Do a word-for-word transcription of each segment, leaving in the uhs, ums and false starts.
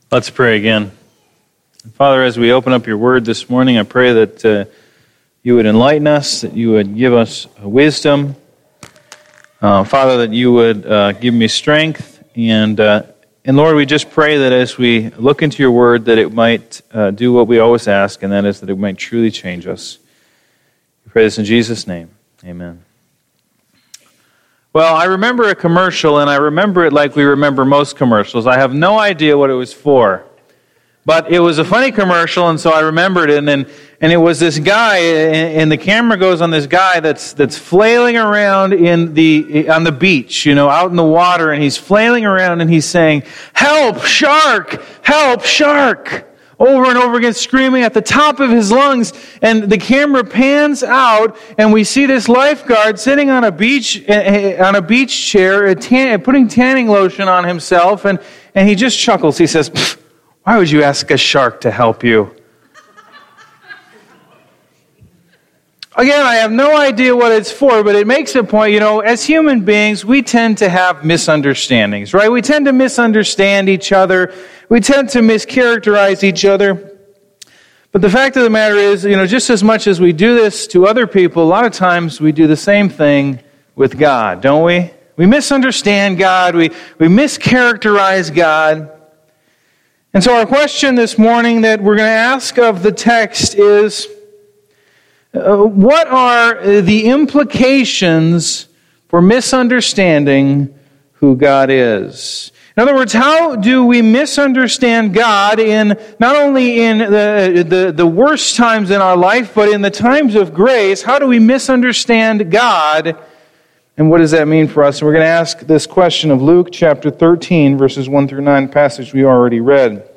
Let's pray again. Father, as we open up your word this morning, I pray that uh, you would enlighten us, that you would give us wisdom. Uh, Father, that you would uh, give me strength. And, uh, and Lord, we just pray that as we look into your word, that it might uh, do what we always ask, and that is that it might truly change us. We pray this in Jesus' name. Amen. Well, I remember a commercial, and I remember it like we remember most commercials. I have no idea what it was for. But it was a funny commercial, and so I remembered it. And then, and it was this guy, and the camera goes on this guy that's that's flailing around in the on the beach, you know, out in the water, and he's flailing around, and he's saying, "Help, shark! Help, shark!" over and over again, screaming at the top of his lungs. And the camera pans out, and we see this lifeguard sitting on a beach on a beach chair, putting tanning lotion on himself, and and he just chuckles. He says, "Why would you ask a shark to help you?" Again, I have no idea what it's for, but it makes a point. You know, as human beings, we tend to have misunderstandings, right? We tend to misunderstand each other. We tend to mischaracterize each other. But the fact of the matter is, you know, just as much as we do this to other people, a lot of times we do the same thing with God, don't we? We misunderstand God. We, we mischaracterize God. And so our question this morning that we're going to ask of the text is, uh, what are the implications for misunderstanding who God is? In other words, how do we misunderstand God in not only in the, the, the worst times in our life, but in the times of grace? How do we misunderstand God? And what does that mean for us? And we're going to ask this question of Luke chapter thirteen, verses one through nine, passage we already read.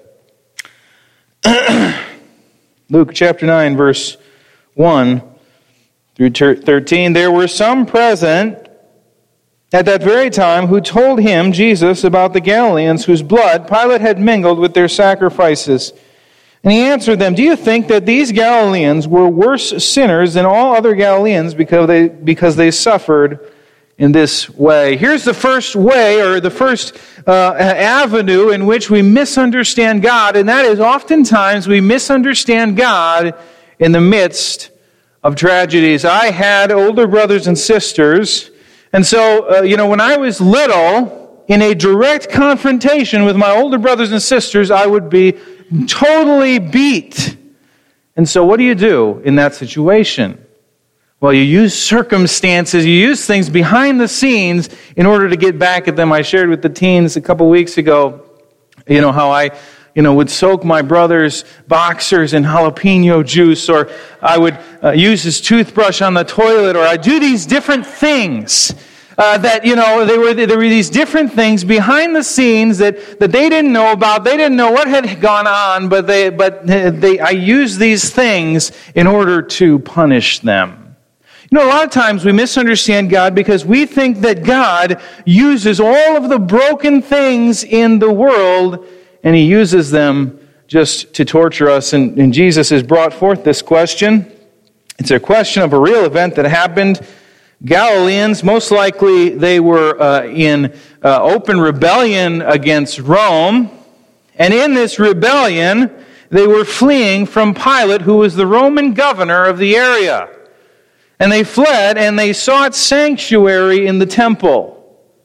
Luke chapter nine, verse one through thirteen. There were some present at that very time who told him, Jesus, about the Galileans whose blood Pilate had mingled with their sacrifices. And he answered them, "Do you think that these Galileans were worse sinners than all other Galileans because they because they suffered in this way?" Here's the first way, or the first uh, avenue in which we misunderstand God, and that is oftentimes we misunderstand God in the midst of tragedies. I had older brothers and sisters, and so, uh, you know, when I was little, in a direct confrontation with my older brothers and sisters, I would be totally beat. And so what do you do in that situation? Well, you use circumstances, you use things behind the scenes in order to get back at them. I shared with the teens a couple weeks ago, you know, how I, you know, would soak my brother's boxers in jalapeno juice, or I would uh, use his toothbrush on the toilet, or I do these different things uh, that, you know, they were there were these different things behind the scenes that, that they didn't know about. They didn't know what had gone on, but they but they I used these things in order to punish them. You know, a lot of times we misunderstand God because we think that God uses all of the broken things in the world and He uses them just to torture us. And, and Jesus has brought forth this question. It's a question of a real event that happened. Galileans, most likely they were uh, in uh, open rebellion against Rome. And in this rebellion, they were fleeing from Pilate, who was the Roman governor of the area. And they fled, and they sought sanctuary in the temple.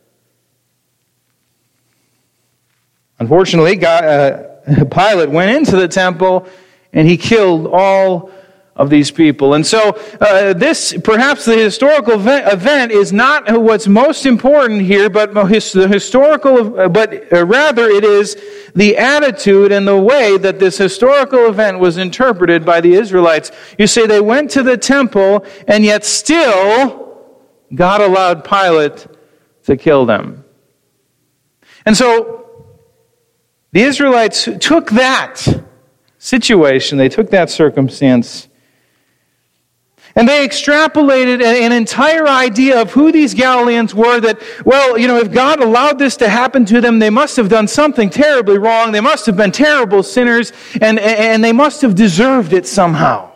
Unfortunately, God, uh, Pilate went into the temple, and he killed all of these people. And so, uh, this, perhaps the historical event, event is not what's most important here, but his, the historical, but uh, rather it is the attitude and the way that this historical event was interpreted by the Israelites. You say they went to the temple, and yet still God allowed Pilate to kill them. And so the Israelites took that situation, they took that circumstance, and they extrapolated an entire idea of who these Galileans were, that, well, you know, if God allowed this to happen to them, they must have done something terribly wrong. They must have been terrible sinners, and, and they must have deserved it somehow.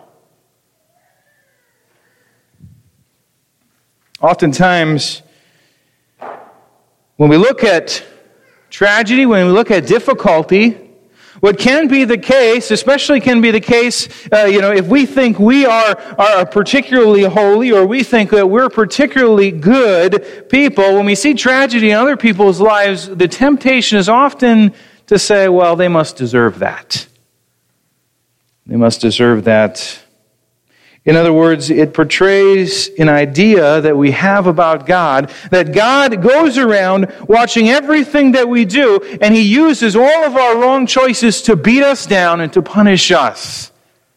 Oftentimes, when we look at tragedy, when we look at difficulty, What can be the case, especially can be the case, uh, you know, if we think we are, are particularly holy or we think that we're particularly good people, when we see tragedy in other people's lives, the temptation is often to say, well, they must deserve that. They must deserve that. In other words, it portrays an idea that we have about God, that God goes around watching everything that we do, and He uses all of our wrong choices to beat us down and to punish us.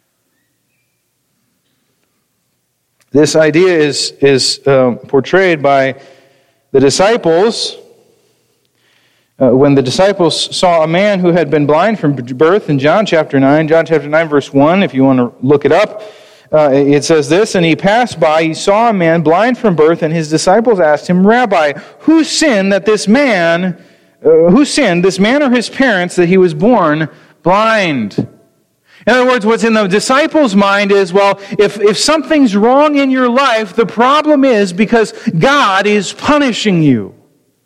This idea is, is um, portrayed by the disciples. Uh, when the disciples saw a man who had been blind from birth in John chapter nine, John chapter nine verse one, if you want to look it up, Uh, it says this, and he passed by, he saw a man blind from birth, and his disciples asked him, Rabbi, who sinned that this man, uh, who sinned, this man or his parents, that he was born blind? In other words, what's in the disciples' mind is, well, if, if something's wrong in your life, the problem is because God is punishing you.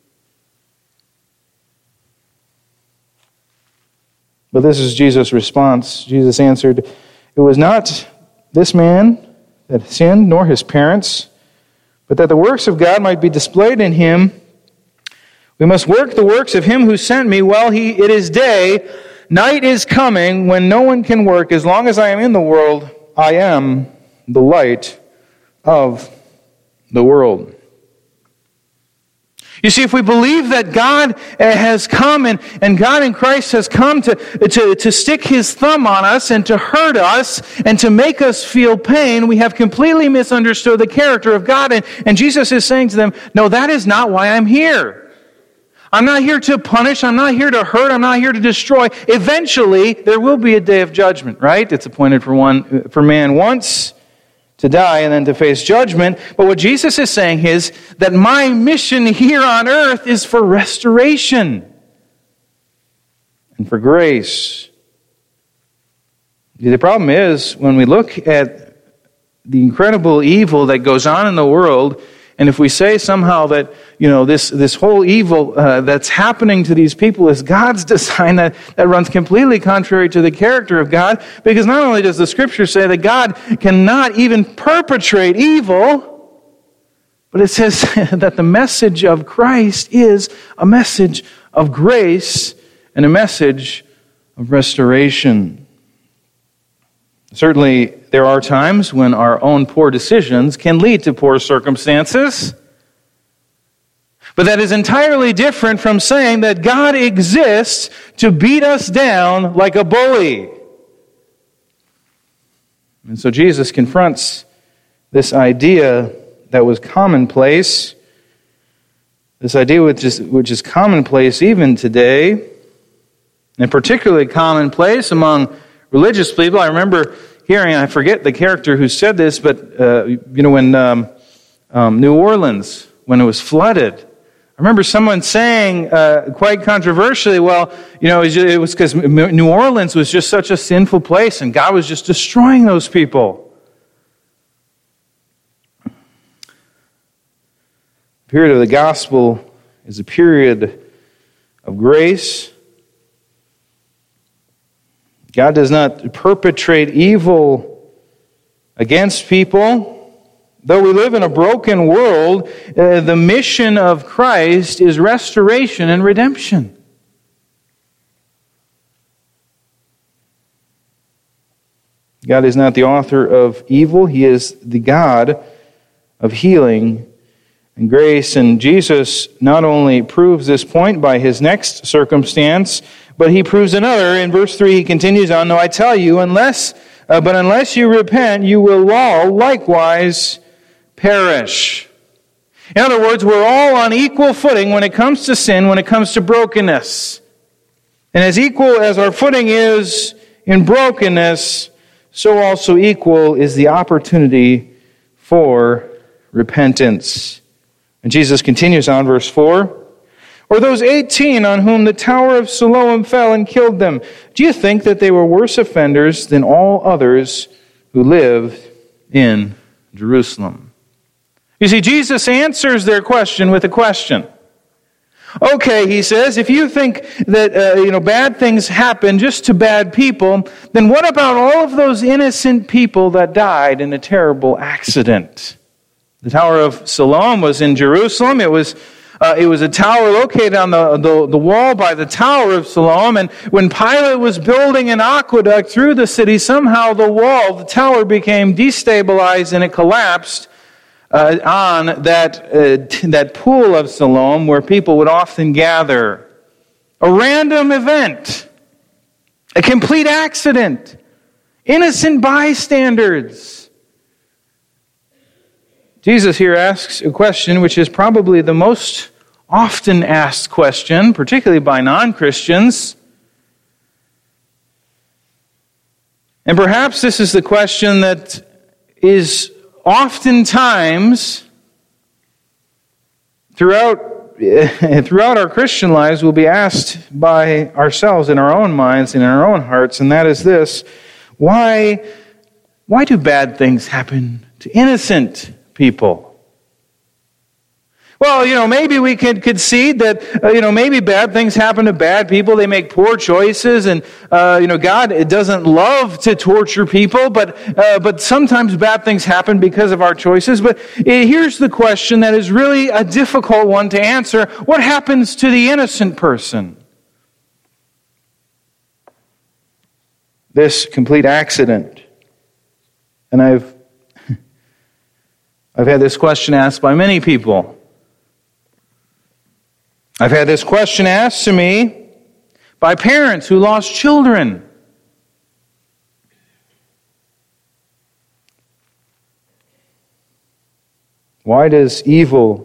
But this is Jesus' response. Jesus answered, it was not this man that sinned, nor his parents, but that the works of God might be displayed in him. We must work the works of him who sent me while he, it is day. Night is coming when no one can work. As long as I am in the world, I am the light of the world. You see, if we believe that God has come and, and God in Christ has come to, to, to stick His thumb on us and to hurt us and to make us feel pain, we have completely misunderstood the character of God. And, and Jesus is saying to them, no, that is not why I'm here. I'm not here to punish. I'm not here to hurt. I'm not here to destroy. Eventually, there will be a day of judgment, right? It's appointed for one for man once to die and then to face judgment. But what Jesus is saying is that my mission here on earth is for restoration and for grace. The problem is, when we look at the incredible evil that goes on in the world, and if we say somehow that, you know, this, this whole evil uh, that's happening to these people is God's design, that, that runs completely contrary to the character of God, because not only does the Scripture say that God cannot even perpetrate evil, but it says that the message of Christ is a message of grace and a message of restoration. Certainly, there are times when our own poor decisions can lead to poor circumstances. But that is entirely different from saying that God exists to beat us down like a bully. And so Jesus confronts this idea that was commonplace, this idea which is, which is commonplace even today, and particularly commonplace among religious people. I remember hearing, I forget the character who said this, but uh, you know, when um, um, New Orleans, when it was flooded, I remember someone saying uh, quite controversially, well, you know, it was because New Orleans was just such a sinful place and God was just destroying those people. The period of the gospel is a period of grace. God does not perpetrate evil against people. Though we live in a broken world, uh, the mission of Christ is restoration and redemption. God is not the author of evil. He is the God of healing and grace. And Jesus not only proves this point by His next circumstance, but He proves another. In verse three, He continues on, "No, I tell you, unless, uh, but unless you repent, you will all likewise perish." In other words, we're all on equal footing when it comes to sin, when it comes to brokenness. And as equal as our footing is in brokenness, so also equal is the opportunity for repentance. And Jesus continues on, verse four, "Or those eighteen on whom the tower of Siloam fell and killed them, do you think that they were worse offenders than all others who lived in Jerusalem?" You see, Jesus answers their question with a question. Okay, he says, if you think that uh, you know bad things happen just to bad people, then what about all of those innocent people that died in a terrible accident? The Tower of Siloam was in Jerusalem. It was uh, it was a tower located on the, the, the wall by the Tower of Siloam. And when Pilate was building an aqueduct through the city, somehow the wall, the tower became destabilized and it collapsed Uh, on that uh, that pool of Siloam where people would often gather. A random event. A complete accident. Innocent bystanders. Jesus here asks a question which is probably the most often asked question, particularly by non-Christians. And perhaps this is the question that is oftentimes, throughout, throughout our Christian lives, we'll be asked by ourselves in our own minds and in our own hearts, and that is this: why, why do bad things happen to innocent people? Well, you know, maybe we could concede that, uh, you know, maybe bad things happen to bad people. They make poor choices, and, uh, you know, God doesn't love to torture people, but uh, but sometimes bad things happen because of our choices. But here's the question that is really a difficult one to answer. What happens to the innocent person? This complete accident. And I've I've had this question asked by many people. I've had this question asked to me by parents who lost children. Why does evil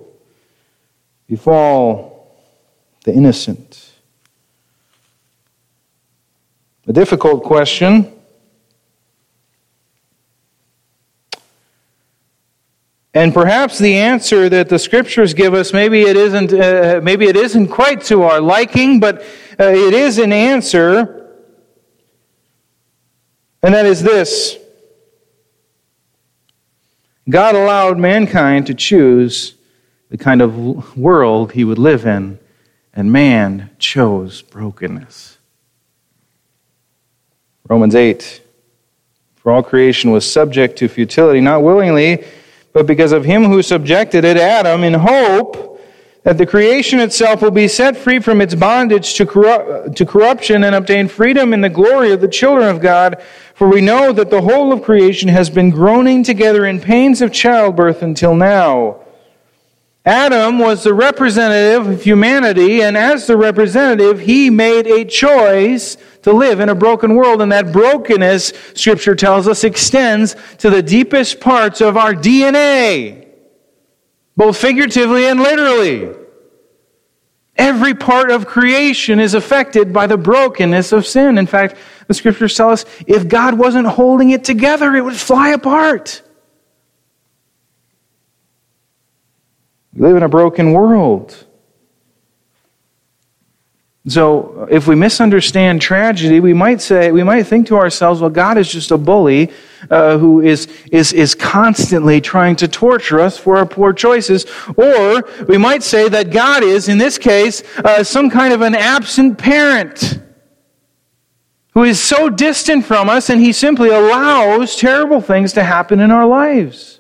befall the innocent? A difficult question. And perhaps the answer that the Scriptures give us, maybe it isn't, uh, maybe it isn't quite to our liking, but uh, it is an answer, and that is this: God allowed mankind to choose the kind of world he would live in, and man chose brokenness. Romans eight: for all creation was subject to futility, not willingly, but because of him who subjected it, Adam, in hope that the creation itself will be set free from its bondage to, corrupt, to corruption and obtain freedom in the glory of the children of God. For we know that the whole of creation has been groaning together in pains of childbirth until now. Adam was the representative of humanity, and as the representative, he made a choice to live in a broken world. And that brokenness, Scripture tells us, extends to the deepest parts of our D N A, both figuratively and literally. Every part of creation is affected by the brokenness of sin. In fact, the Scriptures tell us if God wasn't holding it together, it would fly apart. We live in a broken world. So if we misunderstand tragedy, we might say, we might think to ourselves, well, God is just a bully uh, who is, is, is constantly trying to torture us for our poor choices. Or we might say that God is, in this case, uh, some kind of an absent parent who is so distant from us, and he simply allows terrible things to happen in our lives.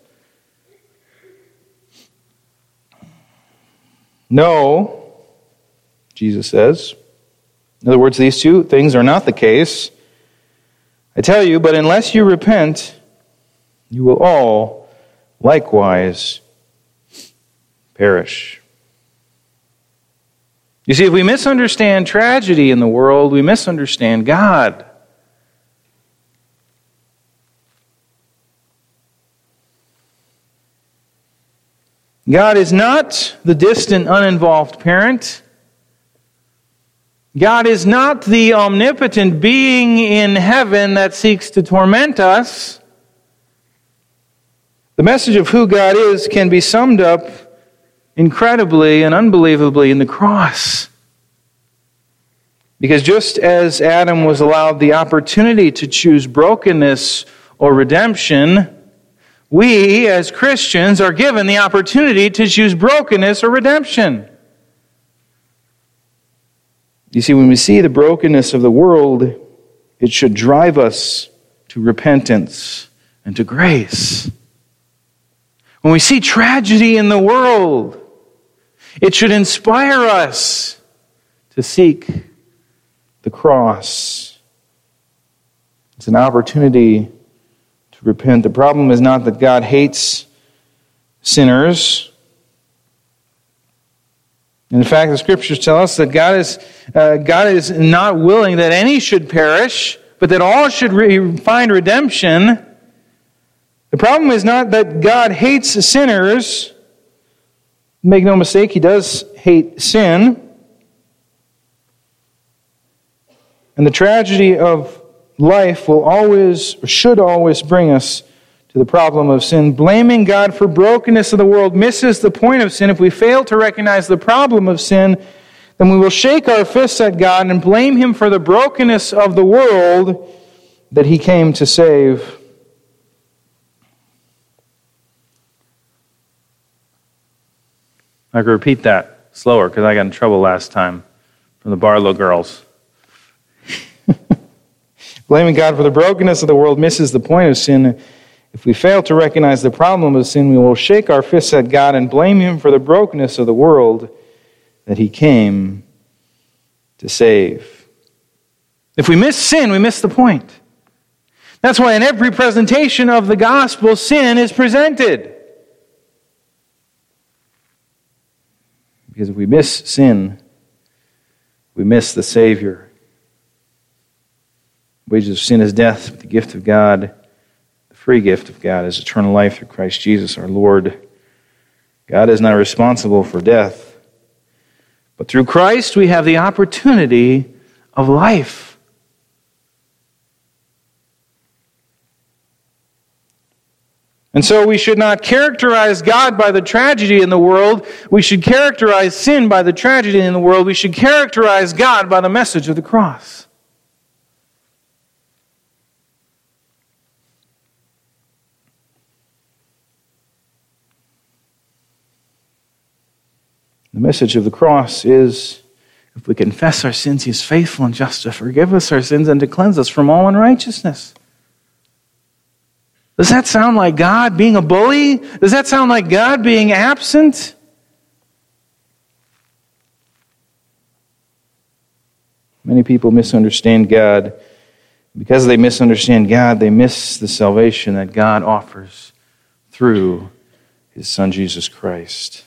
No, Jesus says. In other words, these two things are not the case. I tell you, but unless you repent, you will all likewise perish. You see, if we misunderstand tragedy in the world, we misunderstand God. God is not the distant, uninvolved parent. God is not the omnipotent being in heaven that seeks to torment us. The message of who God is can be summed up incredibly and unbelievably in the cross. Because just as Adam was allowed the opportunity to choose brokenness or redemption, we, as Christians, are given the opportunity to choose brokenness or redemption. You see, when we see the brokenness of the world, it should drive us to repentance and to grace. When we see tragedy in the world, it should inspire us to seek the cross. It's an opportunity to repent. The problem is not that God hates sinners. In fact, the Scriptures tell us that God is, uh, God is not willing that any should perish, but that all should re- find redemption. The problem is not that God hates sinners. Make no mistake, He does hate sin. And the tragedy of life will always, or should always, bring us to the problem of sin. Blaming God for brokenness of the world misses the point of sin. If we fail to recognize the problem of sin, then we will shake our fists at God and blame Him for the brokenness of the world that He came to save. I could repeat that slower because I got in trouble last time from the Barlow girls. Blaming God for the brokenness of the world misses the point of sin. If we fail to recognize the problem of sin, we will shake our fists at God and blame Him for the brokenness of the world that He came to save. If we miss sin, we miss the point. That's why in every presentation of the gospel, sin is presented. Because if we miss sin, we miss the Savior. The wages of sin is death, but the gift of God, the free gift of God, is eternal life through Christ Jesus our Lord. God is not responsible for death, but through Christ we have the opportunity of life. And so we should not characterize God by the tragedy in the world. We should characterize sin by the tragedy in the world. We should characterize God by the message of the cross. The message of the cross is, if we confess our sins, He is faithful and just to forgive us our sins and to cleanse us from all unrighteousness. Does that sound like God being a bully? Does that sound like God being absent? Many people misunderstand God. Because they misunderstand God, they miss the salvation that God offers through His Son, Jesus Christ.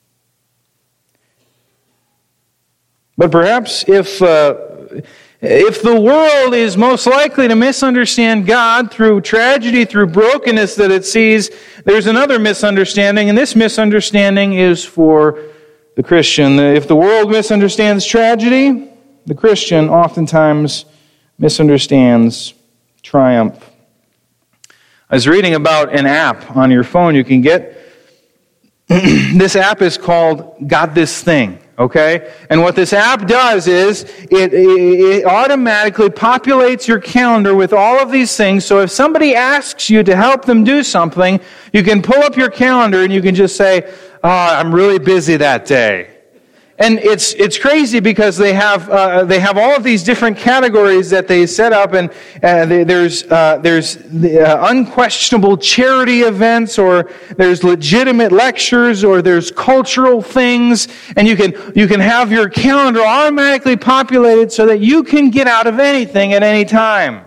But perhaps if uh, if the world is most likely to misunderstand God through tragedy, through brokenness that it sees, there's another misunderstanding, and this misunderstanding is for the Christian. If the world misunderstands tragedy, the Christian oftentimes misunderstands triumph. I was reading about an app on your phone you can get. This app is called Got This Thing. Okay? And what this app does is it, it automatically populates your calendar with all of these things. So if somebody asks you to help them do something, you can pull up your calendar and you can just say, oh, I'm really busy that day. And it's it's crazy because they have uh, they have all of these different categories that they set up, and uh, they, there's uh, there's the, uh, unquestionable charity events, or there's legitimate lectures, or there's cultural things, and you can you can have your calendar automatically populated so that you can get out of anything at any time.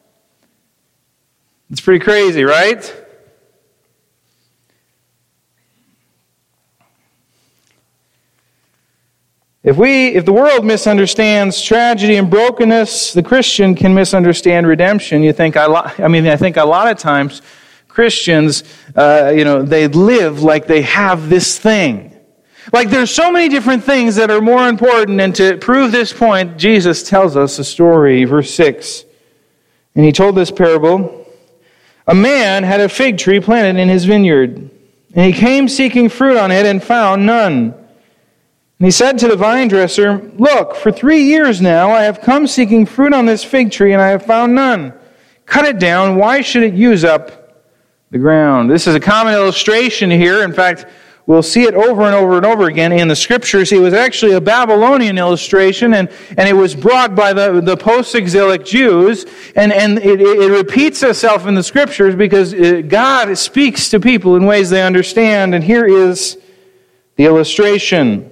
It's pretty crazy, right? If we, if the world misunderstands tragedy and brokenness, the Christian can misunderstand redemption. You think, I, I mean, I think a lot of times Christians, uh, you know, they live like they have this thing. Like there's so many different things that are more important. And to prove this point, Jesus tells us a story, verse six. And He told this parable. A man had a fig tree planted in his vineyard, and he came seeking fruit on it and found none. And he said to the vine dresser, look, for three years now I have come seeking fruit on this fig tree, and I have found none. Cut it down. Why should it use up the ground? This is a common illustration here. In fact, we'll see it over and over and over again in the Scriptures. It was actually a Babylonian illustration, and, and it was brought by the, the post-exilic Jews, and, and it, it repeats itself in the Scriptures because God speaks to people in ways they understand, and here is the illustration.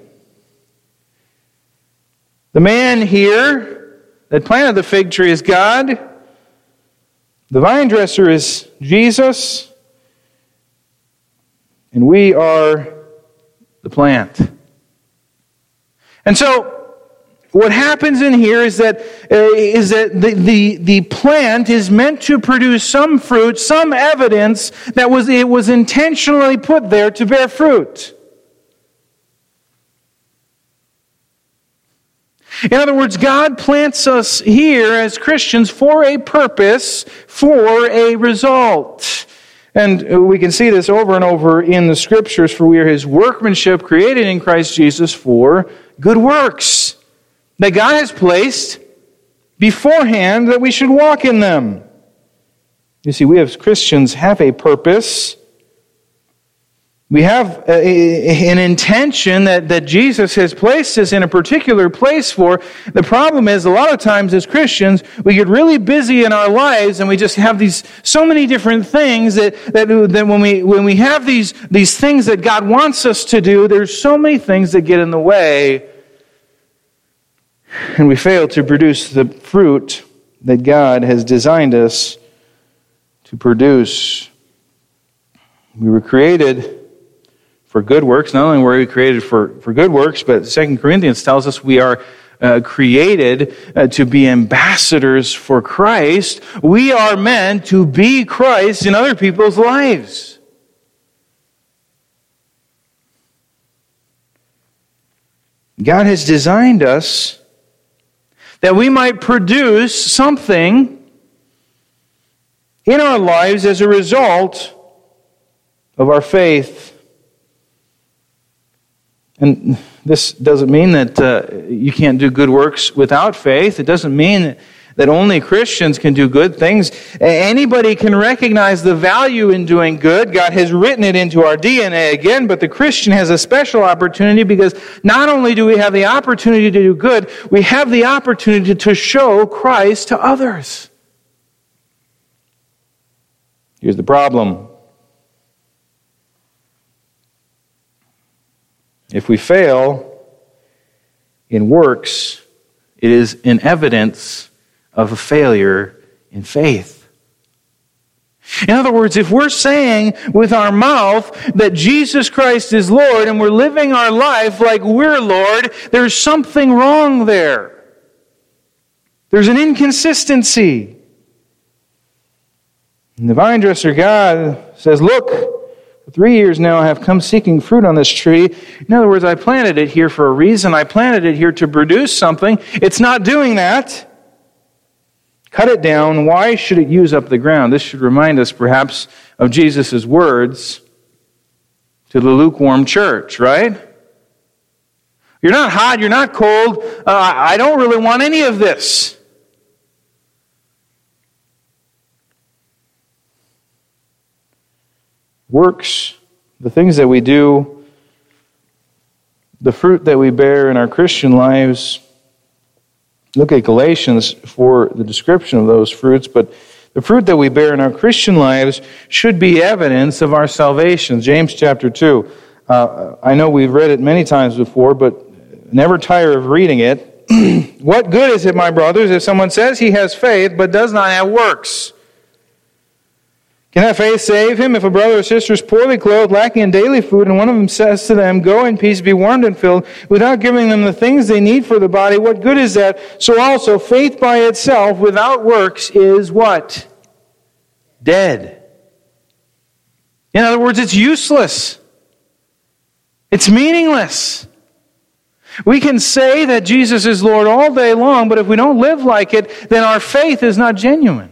The man here that planted the fig tree is God. The vine dresser is Jesus. And we are the plant. And so, what happens in here is that uh, is that the, the, the plant is meant to produce some fruit, some evidence that was it was intentionally put there to bear fruit. In other words, God plants us here as Christians for a purpose, for a result. And we can see this over and over in the Scriptures, for we are His workmanship created in Christ Jesus for good works that God has placed beforehand that we should walk in them. You see, we as Christians have a purpose. We have a, an intention that, that Jesus has placed us in a particular place for. The problem is, a lot of times as Christians, we get really busy in our lives and we just have these so many different things that, that, that when we when we have these, these things that God wants us to do, there's so many things that get in the way. And we fail to produce the fruit that God has designed us to produce. We were created for good works. Not only were we created for, for good works, but Second Corinthians tells us we are uh, created uh, to be ambassadors for Christ. We are meant to be Christ in other people's lives. God has designed us that we might produce something in our lives as a result of our faith. And this doesn't mean that uh, you can't do good works without faith. It doesn't mean that only Christians can do good things. Anybody can recognize the value in doing good. God has written it into our D N A again, but the Christian has a special opportunity because not only do we have the opportunity to do good, we have the opportunity to show Christ to others. Here's the problem. If we fail in works, it is an evidence of a failure in faith. In other words, if we're saying with our mouth that Jesus Christ is Lord and we're living our life like we're Lord, there's something wrong there. There's an inconsistency. And the vine dresser God says, look, for three years now I have come seeking fruit on this tree. In other words, I planted it here for a reason. I planted it here to produce something. It's not doing that. Cut it down. Why should it use up the ground? This should remind us perhaps of Jesus' words to the lukewarm church, right? You're not hot, you're not cold. Uh, I don't really want any of this. Works, the things that we do, the fruit that we bear in our Christian lives. Look at Galatians for the description of those fruits, but the fruit that we bear in our Christian lives should be evidence of our salvation. James chapter two. Uh, I know we've read it many times before, but never tire of reading it. What good is it, my brothers, if someone says he has faith but does not have works? Can that faith save him? If a brother or sister is poorly clothed, lacking in daily food, and one of them says to them, go in peace, be warmed and filled, without giving them the things they need for the body, what good is that? So also, faith by itself, without works, is what? Dead. In other words, it's useless. It's meaningless. We can say that Jesus is Lord all day long, but if we don't live like it, then our faith is not genuine.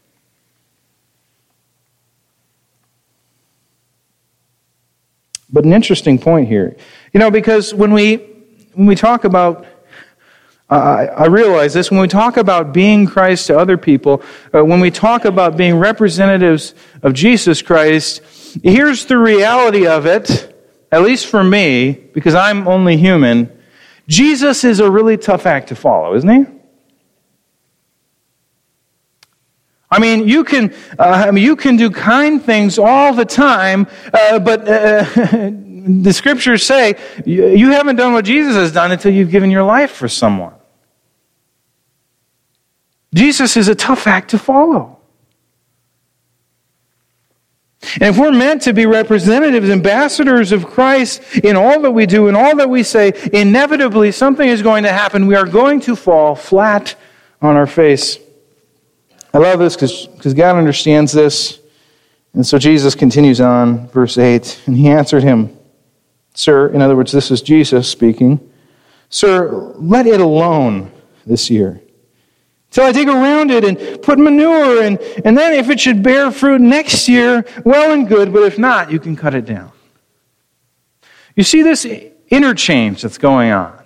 But an interesting point here. You know, because when we when we talk about, uh, I realize this, when we talk about being Christ to other people, uh, when we talk about being representatives of Jesus Christ, here's the reality of it. at least for me, because I'm only human, Jesus is a really tough act to follow, isn't he? I mean, you can uh, I mean, you can do kind things all the time, uh, but uh, the scriptures say you, you haven't done what Jesus has done until you've given your life for someone. Jesus is a tough act to follow. And if we're meant to be representatives, ambassadors of Christ in all that we do and all that we say, inevitably something is going to happen. We are going to fall flat on our face. I love this because God understands this. And so Jesus continues on, verse eight. And he answered him, Sir, in other words, this is Jesus speaking, Sir, let it alone this year, till I dig around it and put manure, and, and then if it should bear fruit next year, well and good, but if not, you can cut it down. You see this interchange that's going on.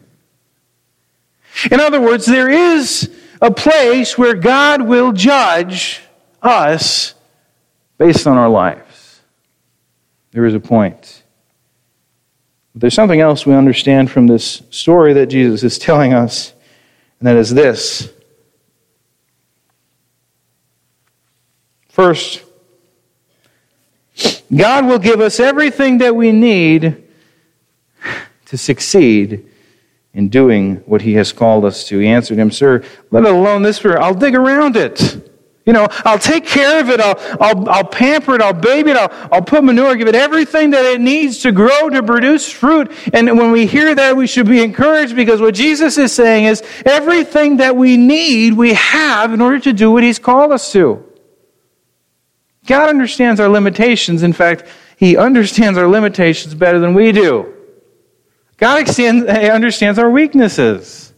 In other words, there is a place where God will judge us based on our lives. There is a point. But there's something else we understand from this story that Jesus is telling us, and that is this. First, God will give us everything that we need to succeed in doing what He has called us to. He answered him, Sir, let it alone this year. I'll dig around it. You know, I'll take care of it. I'll, I'll, I'll pamper it. I'll baby it. I'll, I'll put manure, give it everything that it needs to grow, to produce fruit. And when we hear that, we should be encouraged, because what Jesus is saying is everything that we need, we have in order to do what He's called us to. God understands our limitations. In fact, He understands our limitations better than we do. God understands our weaknesses.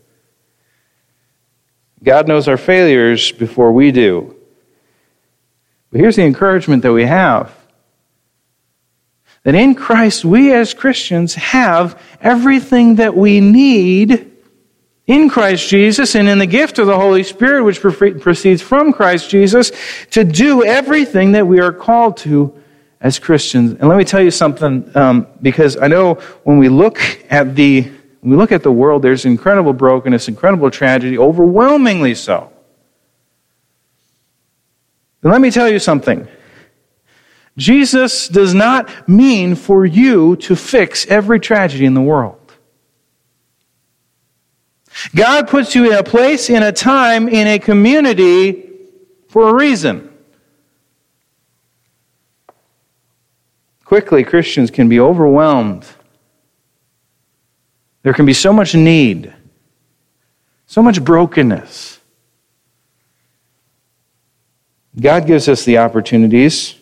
God knows our failures before we do. But here's the encouragement that we have. That in Christ, we as Christians have everything that we need in Christ Jesus and in the gift of the Holy Spirit, which proceeds from Christ Jesus, to do everything that we are called to as Christians. And let me tell you something, um, because I know when we look at the when we look at the world, there's incredible brokenness, incredible tragedy, overwhelmingly so. But let me tell you something. Jesus does not mean for you to fix every tragedy in the world. God puts you in a place, in a time, in a community for a reason. Quickly, Christians can be overwhelmed. There can be so much need, so much brokenness. God gives us the opportunities.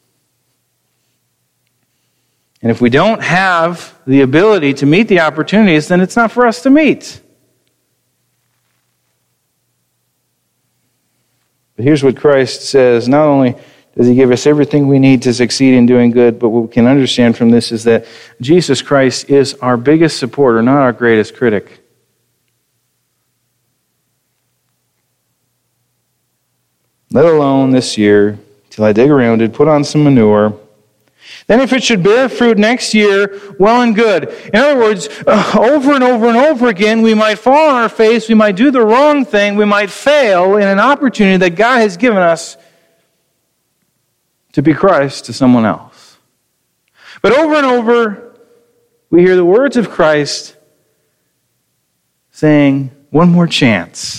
And if we don't have the ability to meet the opportunities, then it's not for us to meet. But here's what Christ says. Not only does He give us everything we need to succeed in doing good, but what we can understand from this is that Jesus Christ is our biggest supporter, not our greatest critic. Let alone this year, till I dig around it, put on some manure. Then if it should bear fruit next year, well and good. In other words, uh, over and over and over again, we might fall on our face, we might do the wrong thing, we might fail in an opportunity that God has given us to be Christ to someone else. But over and over, we hear the words of Christ saying, one more chance.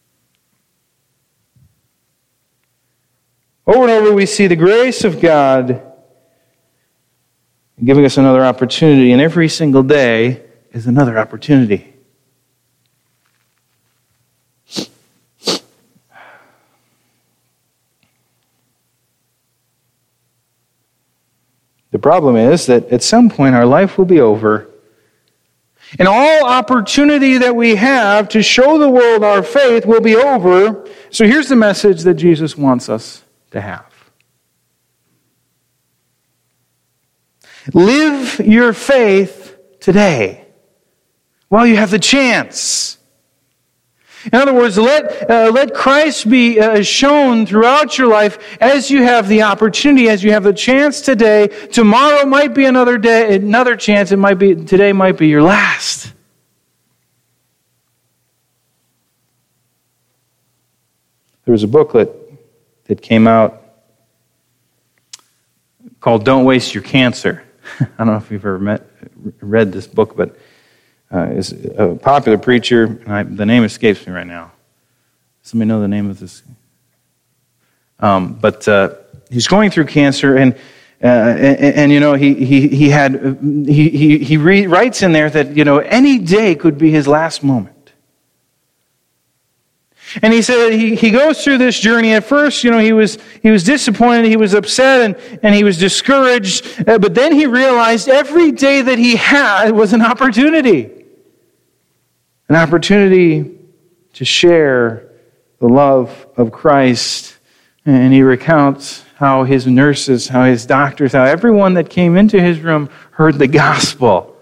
Over and over, we see the grace of God giving us another opportunity, and every single day is another opportunity. The problem is that at some point our life will be over, and all opportunity that we have to show the world our faith will be over. So here's the message that Jesus wants us to have. Live your faith today while you have the chance. In other words, let, uh, let Christ be uh, shown throughout your life as you have the opportunity, as you have the chance today. Tomorrow might be another day, another chance. It might be, today might be your last. There was a booklet that came out called Don't Waste Your Cancer. I don't know if you've ever met, read this book, but uh, it's a popular preacher, and I, the name escapes me right now. Somebody know the name of this? Um, but uh, he's going through cancer, and uh, and, and you know he he he had he he, he re- writes in there that you know any day could be his last moment. And he said he, he goes through this journey. At first, you know, he was he was disappointed, he was upset, and, and he was discouraged. Uh, but then he realized every day that he had was an opportunity. An opportunity to share the love of Christ. And he recounts how his nurses, how his doctors, how everyone that came into his room heard the gospel.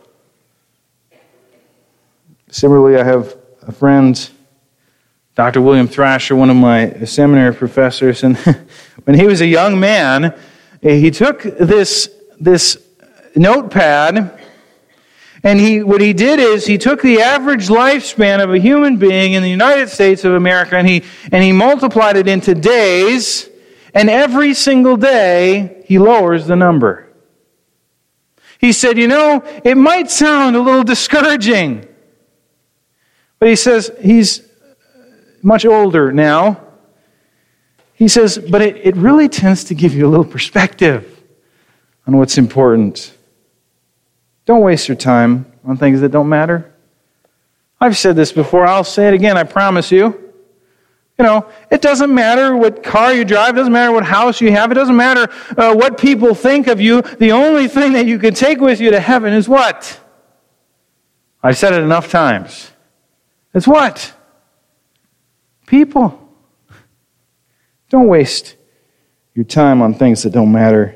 Similarly, I have a friend, Doctor William Thrasher, one of my seminary professors, and when he was a young man, he took this, this notepad, and he what he did is he took the average lifespan of a human being in the United States of America, and he and he multiplied it into days, and every single day he lowers the number. He said, you know, it might sound a little discouraging, but he says he's much older now. He says, but it, it really tends to give you a little perspective on what's important. Don't waste your time on things that don't matter. I've said this before. I'll say it again. I promise you. You know, it doesn't matter what car you drive. It doesn't matter what house you have. It doesn't matter uh, what people think of you. The only thing that you can take with you to heaven is what? I've said it enough times. It's what? People. Don't waste your time on things that don't matter.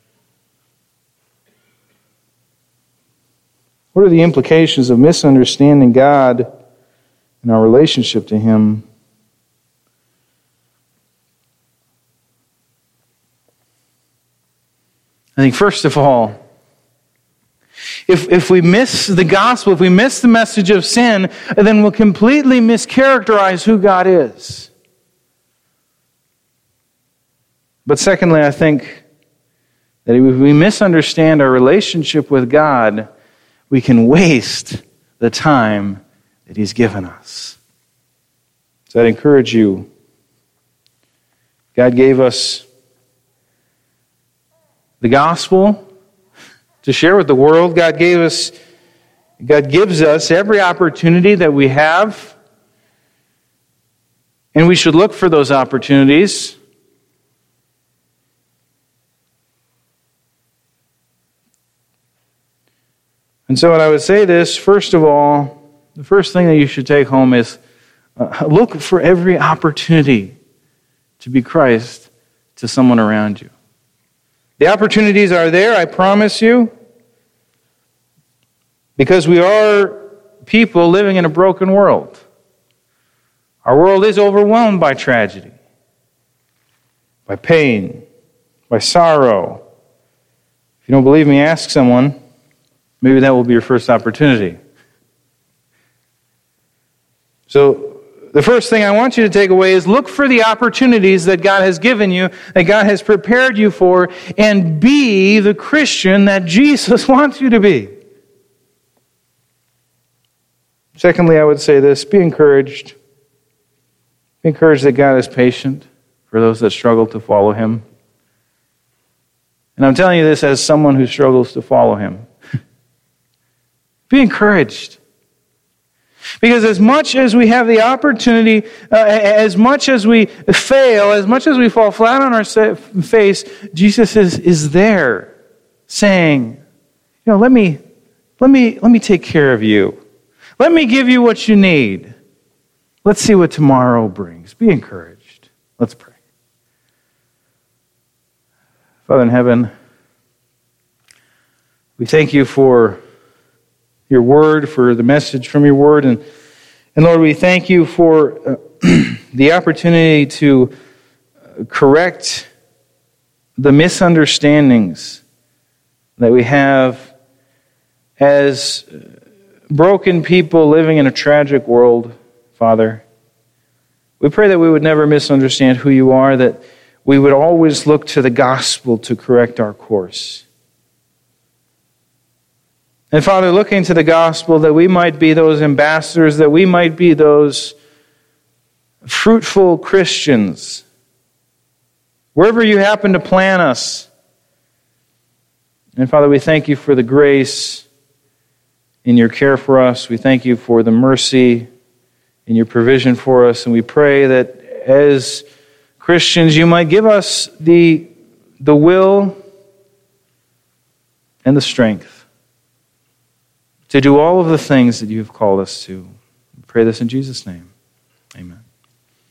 What are the implications of misunderstanding God and our relationship to Him? I think first of all, If if we miss the gospel, if we miss the message of sin, then we'll completely mischaracterize who God is. But secondly, I think that if we misunderstand our relationship with God, we can waste the time that He's given us. So I'd encourage you. God gave us the gospel to share with the world. God gave us, God gives us every opportunity that we have, and we should look for those opportunities. And so when I would say this, first of all, the first thing that you should take home is uh, look for every opportunity to be Christ to someone around you. The opportunities are there, I promise you, because we are people living in a broken world. Our world is overwhelmed by tragedy, by pain, by sorrow. If you don't believe me, ask someone. Maybe that will be your first opportunity. So, the first thing I want you to take away is look for the opportunities that God has given you, that God has prepared you for, and be the Christian that Jesus wants you to be. Secondly, I would say this, be encouraged. Be encouraged that God is patient for those that struggle to follow Him. And I'm telling you this as someone who struggles to follow Him. Be encouraged. Because as much as we have the opportunity, uh, as much as we fail, as much as we fall flat on our face, Jesus is, is there saying, you know, let me, let me, let me take care of you. Let me give you what you need. Let's see what tomorrow brings. Be encouraged. Let's pray. Father in heaven, we thank you for your word, for the message from your word, and And Lord, we thank you for uh, the opportunity to correct the misunderstandings that we have as broken people living in a tragic world, Father. We pray that we would never misunderstand who you are, that we would always look to the gospel to correct our course. And Father, looking to the gospel, that we might be those ambassadors, that we might be those fruitful Christians, wherever you happen to plant us. And Father, we thank you for the grace in your care for us. We thank you for the mercy in your provision for us. And we pray that as Christians, you might give us the, the will and the strength to do all of the things that you have called us to. We pray this in Jesus' name. Amen.